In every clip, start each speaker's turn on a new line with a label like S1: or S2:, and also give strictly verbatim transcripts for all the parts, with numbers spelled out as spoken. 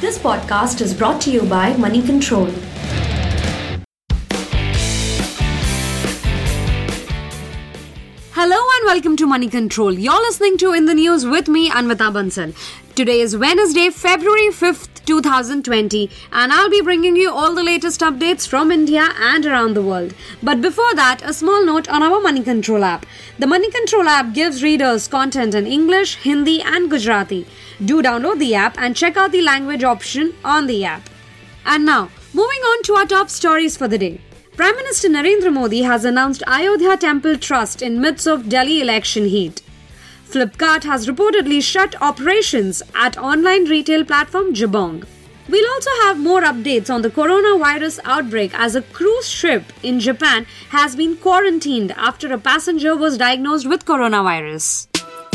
S1: This podcast is brought to you by Money Control. Hello and welcome to Money Control. You're listening to In the News with me, Anvita Bansal. Today is Wednesday, February fifth, twenty twenty, and I'll be bringing you all the latest updates from India and around the world. But before that, a small note on our Money Control app. The Money Control app gives readers content in English, Hindi and Gujarati. Do download the app and check out the language option on the app. And now, moving on to our top stories for the day. Prime Minister Narendra Modi has announced Ayodhya Temple Trust in midst of Delhi election heat. Flipkart has reportedly shut operations at online retail platform Jabong. We'll also have more updates on the coronavirus outbreak as a cruise ship in Japan has been quarantined after a passenger was diagnosed with coronavirus.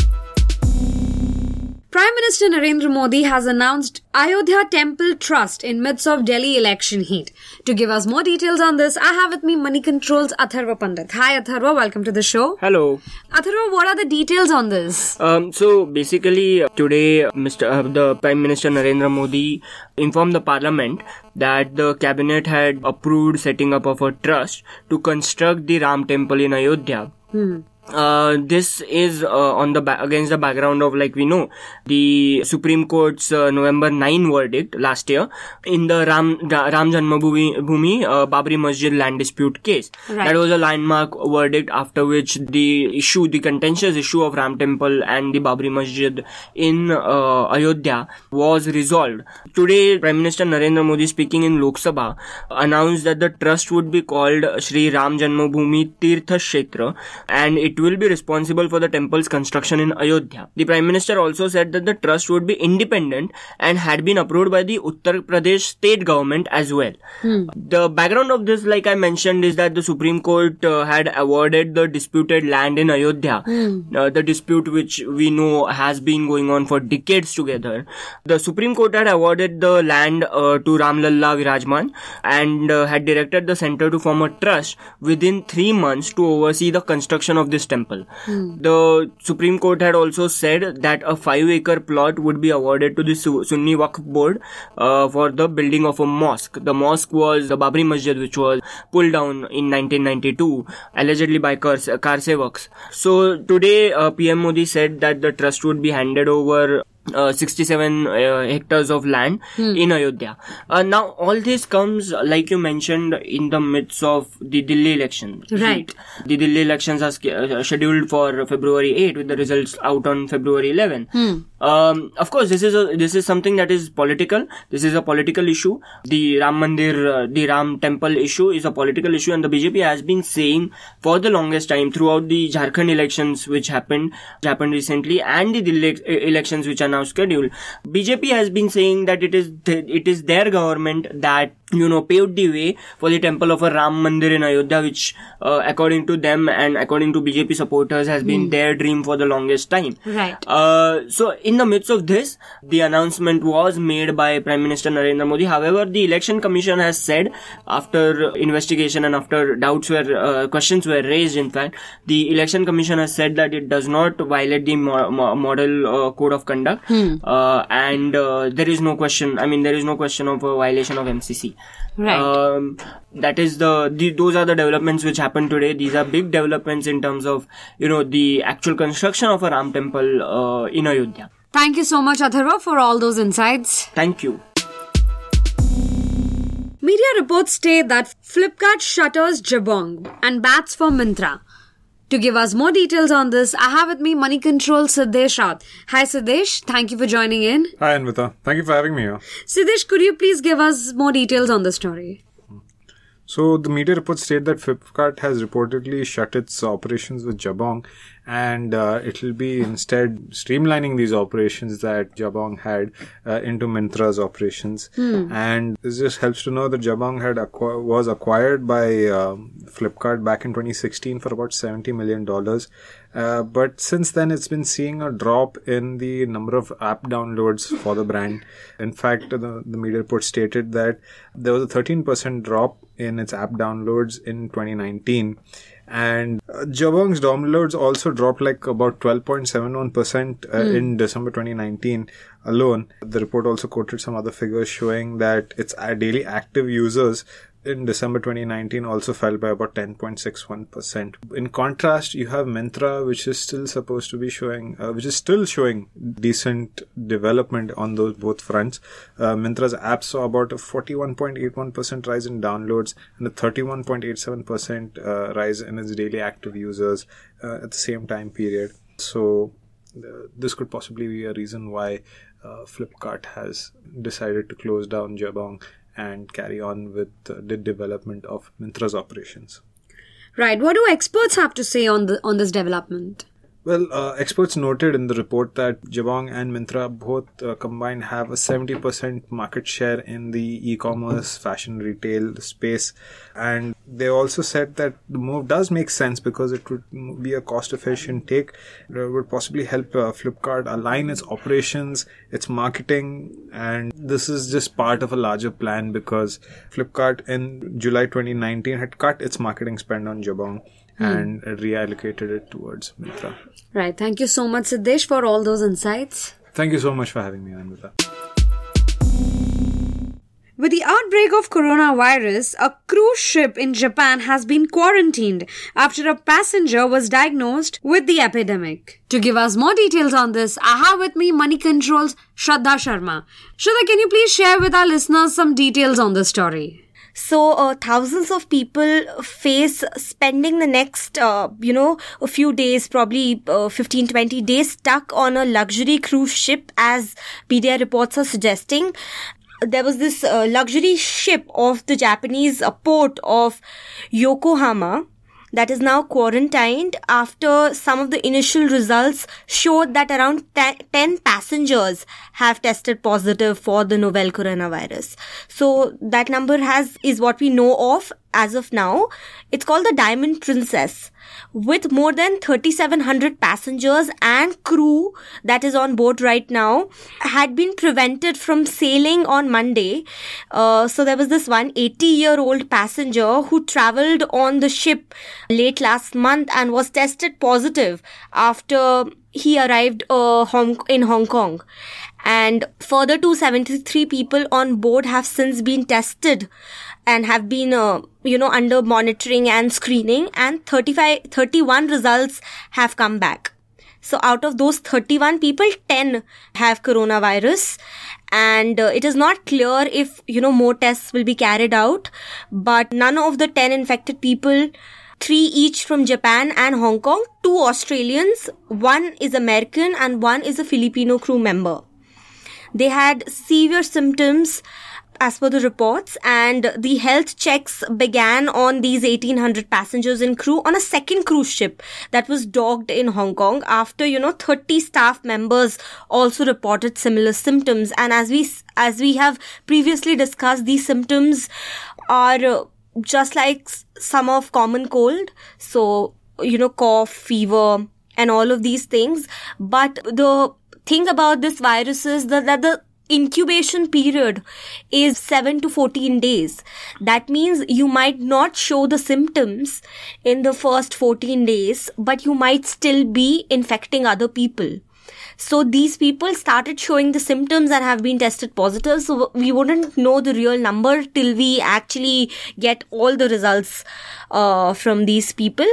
S1: Prime Minister Narendra Modi has announced Ayodhya Temple Trust in midst of Delhi election heat. To give us more details on this, I have with me Money Control's Atharva Pandit. Hi Atharva, welcome to the show.
S2: Hello.
S1: Atharva, what are the details on this?
S2: Um, so basically today Mister Uh, the Prime Minister Narendra Modi informed the Parliament that the Cabinet had approved setting up of a trust to construct the Ram Temple in Ayodhya.
S1: Hmm.
S2: Uh, this is uh, on the ba- against the background of, like we know, the Supreme Court's uh, November ninth verdict last year in the Ram Ra- Ram Janmabhoomi Bhoomi, uh, Babri Masjid land dispute case.
S1: Right.
S2: That was a landmark verdict after which the issue, the contentious issue of Ram Temple and the Babri Masjid in uh, Ayodhya was resolved. Today, Prime Minister Narendra Modi, speaking in Lok Sabha, announced that the trust would be called Shri Ram Janmabhoomi Tirtha Kshetra and it will be responsible for the temple's construction in Ayodhya. The Prime Minister also said that the trust would be independent and had been approved by the Uttar Pradesh state government as well.
S1: Hmm.
S2: The background of this, like I mentioned, is that the Supreme Court uh, had awarded the disputed land in Ayodhya.
S1: Hmm.
S2: Uh, the dispute which we know has been going on for decades together. The Supreme Court had awarded the land uh, to Ram Lalla Virajman and uh, had directed the centre to form a trust within three months to oversee the construction of this temple.
S1: Hmm.
S2: The Supreme Court had also said that a five acre plot would be awarded to the Sunni Waqf Board uh, for the building of a mosque. The mosque was the Babri Masjid, which was pulled down in nineteen ninety-two, allegedly by car, car sevaks. So today uh, P M Modi said that the trust would be handed over Uh, sixty-seven uh, hectares of land
S1: hmm.
S2: in Ayodhya. Uh, now, all this comes, like you mentioned, in the midst of the Delhi elections.
S1: Right.
S2: The Delhi elections are sk- uh, scheduled for February eighth, with the results out on February eleventh.
S1: Hmm.
S2: Um, of course, this is a, this is something that is political. This is a political issue. The Ram Mandir, uh, the Ram Temple issue is a political issue, and the B J P has been saying for the longest time throughout the Jharkhand elections, which happened happened recently, and the Delhi elections, which are now scheduled. B J P has been saying that it is th- it is their government that, you know, paved the way for the temple of a Ram Mandir in Ayodhya, which uh, according to them and according to B J P supporters has been mm. their dream for the longest time.
S1: Right.
S2: Uh, so in the midst of this, the announcement was made by Prime Minister Narendra Modi. However, the Election Commission has said, after investigation and after doubts were, uh, questions were raised, in fact, the Election Commission has said that it does not violate the mo- mo- model uh, code of conduct.
S1: Hmm.
S2: Uh, and uh, there is no question, I mean, there is no question of a violation of M C C.
S1: Right.
S2: Um, that is the, the, those are the developments which happened today. These are big developments in terms of, you know, the actual construction of a Ram temple uh, in Ayodhya.
S1: Thank you so much, Atharva, for all those insights.
S2: Thank you.
S1: Media reports state that Flipkart shutters Jabong and bats for Myntra. To give us more details on this, I have with me Money Control Siddesh Raut. Hi Siddesh, thank you for joining in.
S3: Hi Anvita, thank you for having me here.
S1: Siddesh, could you please give us more details on the story?
S3: So the media reports state that Flipkart has reportedly shut its operations with Jabong, and uh, it will be instead streamlining these operations that Jabong had uh, into Myntra's operations.
S1: Hmm.
S3: And this just helps to know that Jabong had acqu- was acquired by uh, Flipkart back in twenty sixteen for about seventy million dollars. Uh, but since then, it's been seeing a drop in the number of app downloads for the brand. In fact, the, the media report stated that there was a thirteen percent drop in its app downloads in twenty nineteen. And uh, Jabong's downloads also dropped like about twelve point seven one percent uh, mm. in December twenty nineteen alone. The report also quoted some other figures showing that its uh, daily active users in December twenty nineteen also fell by about ten point six one percent. In contrast, you have Myntra, which is still supposed to be showing, uh, which is still showing decent development on those both fronts. Uh, Myntra's app saw about a forty-one point eight one percent rise in downloads and a thirty-one point eight seven percent uh, rise in its daily active users uh, at the same time period. So uh, this could possibly be a reason why uh, Flipkart has decided to close down Jabong and carry on with uh, the development of Myntra's operations.
S1: Right. What do experts have to say on the on this development?
S3: Well, uh, experts noted in the report that Jabong and Myntra both uh, combined have a seventy percent market share in the e-commerce fashion retail space. And they also said that the move does make sense because it would be a cost-efficient take. It would possibly help uh, Flipkart align its operations, its marketing, and this is just part of a larger plan because Flipkart in July twenty nineteen had cut its marketing spend on Jabong and hmm. reallocated it towards Myntra.
S1: Right. Thank you so much, Siddesh, for all those insights.
S3: Thank you so much for having me, Anvita.
S1: With the outbreak of coronavirus, a cruise ship in Japan has been quarantined after a passenger was diagnosed with the epidemic. To give us more details on this, I have with me Money Control's Shraddha Sharma. Shraddha, can you please share with our listeners some details on this story?
S4: So, uh, thousands of people face spending the next, uh, you know, a few days, probably uh, fifteen to twenty days stuck on a luxury cruise ship, as media reports are suggesting. There was this uh, luxury ship of the Japanese uh, port of Yokohama that is now quarantined after some of the initial results showed that around ten passengers have tested positive for the novel coronavirus. So that number has is what we know of as of now. It's called the Diamond Princess, with more than thirty-seven hundred passengers and crew that is on board right now, had been prevented from sailing on Monday. Uh, so there was this one eighty-year-old passenger who travelled on the ship late last month and was tested positive after he arrived uh, Hong- in Hong Kong. And further two hundred seventy-three people on board have since been tested and have been, uh, you know, under monitoring and screening, and thirty-five, thirty-one results have come back. So out of those thirty-one people, ten have coronavirus, and uh, it is not clear if, you know, more tests will be carried out, but none of the ten infected people, three each from Japan and Hong Kong, two Australians, one is American and one is a Filipino crew member. They had severe symptoms as per the reports, and the health checks began on these eighteen hundred passengers and crew on a second cruise ship that was docked in Hong Kong after, you know, thirty staff members also reported similar symptoms. And as we, as we have previously discussed, these symptoms are uh, just like some of common cold. So, you know, cough, fever, and all of these things. But the thing about this virus is that, that the incubation period is seven to fourteen days. That means you might not show the symptoms in the first fourteen days, but you might still be infecting other people. So these people started showing the symptoms and have been tested positive. So we wouldn't know the real number till we actually get all the results uh, from these people.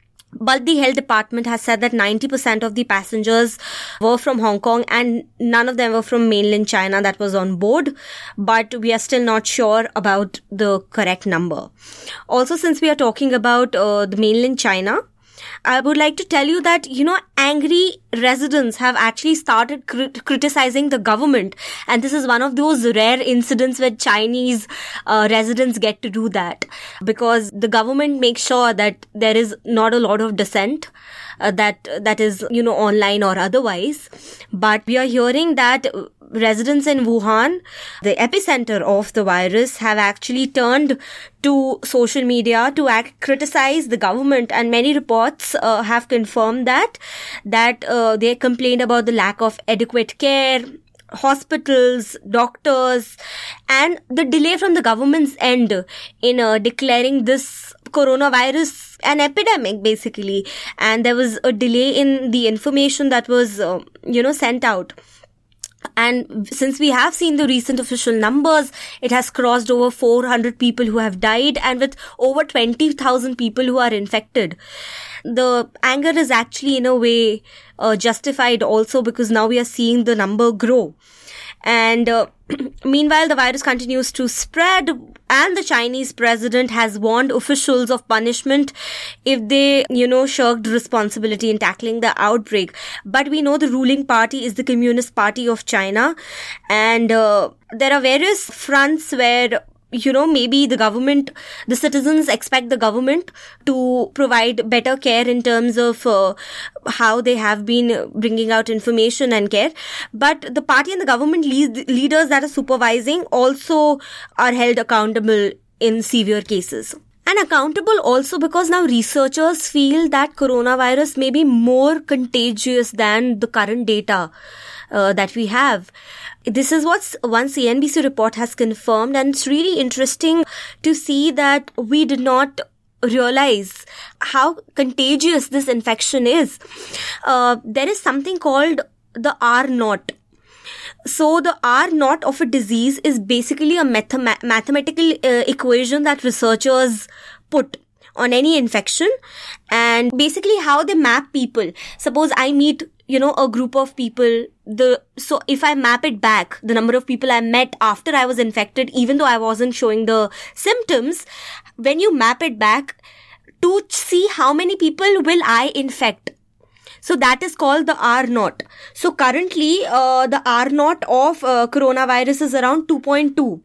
S4: But the health department has said that ninety percent of the passengers were from Hong Kong and none of them were from mainland China that was on board. But we are still not sure about the correct number. Also, since we are talking about uh, the mainland China, I would like to tell you that, you know, angry residents have actually started crit- criticizing the government. And this is one of those rare incidents where Chinese uh, residents get to do that. Because the government makes sure that there is not a lot of dissent uh, that that is, you know, online or otherwise. But we are hearing that residents in Wuhan, the epicenter of the virus, have actually turned to social media to act, criticize the government, and many reports uh, have confirmed that that uh, they complained about the lack of adequate care, hospitals, doctors, and the delay from the government's end in uh, declaring this coronavirus an epidemic, basically. And there was a delay in the information that was, uh, you know, sent out. And since we have seen the recent official numbers, it has crossed over four hundred people who have died, and with over twenty thousand people who are infected. The anger is actually in a way uh, justified also, because now we are seeing the number grow. And uh, meanwhile, the virus continues to spread, and the Chinese president has warned officials of punishment if they, you know, shirked responsibility in tackling the outbreak. But we know the ruling party is the Communist Party of China, and uh, there are various fronts where, you know, maybe the government, the citizens expect the government to provide better care in terms of uh, how they have been bringing out information and care. But the party and the government lead- leaders that are supervising also are held accountable in severe cases. And accountable also because now researchers feel that coronavirus may be more contagious than the current data uh, that we have. This is what one C N B C report has confirmed, and it's really interesting to see that we did not realize how contagious this infection is. Uh, there is something called the R naught. So the R naught of a disease is basically a mathema- mathematical uh, equation that researchers put on any infection, and basically how they map people. Suppose I meet, you know, a group of people, the, so if I map it back, the number of people I met after I was infected, even though I wasn't showing the symptoms, when you map it back to see how many people will I infect. So that is called the R naught. So currently, uh, the R naught of uh, coronavirus is around two point two.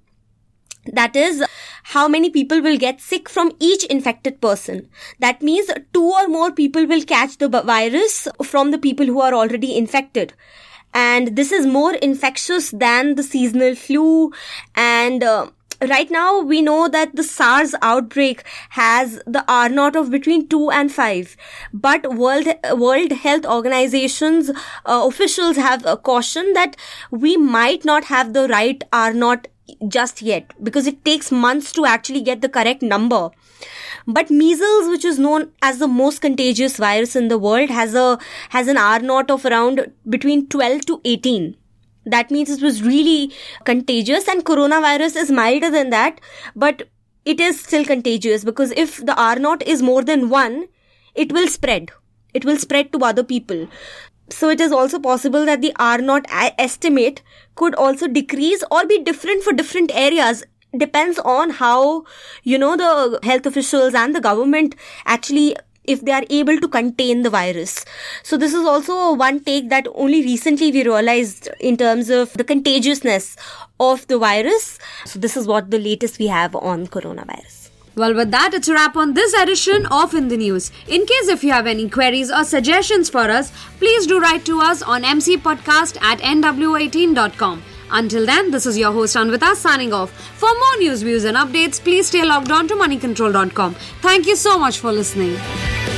S4: That is how many people will get sick from each infected person. That means two or more people will catch the virus from the people who are already infected. And this is more infectious than the seasonal flu. And uh, right now we know that the SARS outbreak has the R naught of between two and five. But World, World Health Organization's uh, officials have uh, cautioned that we might not have the right R naught just yet, because it takes months to actually get the correct number. But measles, which is known as the most contagious virus in the world, has a has an R naught of around between twelve to eighteen. That means it was really contagious, and coronavirus is milder than that, but it is still contagious, because if the R naught is more than one, it will spread. It will spread to other people. So it is also possible that the R naught estimate could also decrease or be different for different areas. Depends on how, you know, the health officials and the government actually, if they are able to contain the virus. So this is also one take that only recently we realized in terms of the contagiousness of the virus. So this is what the latest we have on coronavirus.
S1: Well, with that, it's a wrap on this edition of In the News. In case if you have any queries or suggestions for us, please do write to us on m c podcast at n w eighteen dot com. Until then, this is your host Anvita signing off. For more news, views and updates, please stay logged on to money control dot com. Thank you so much for listening.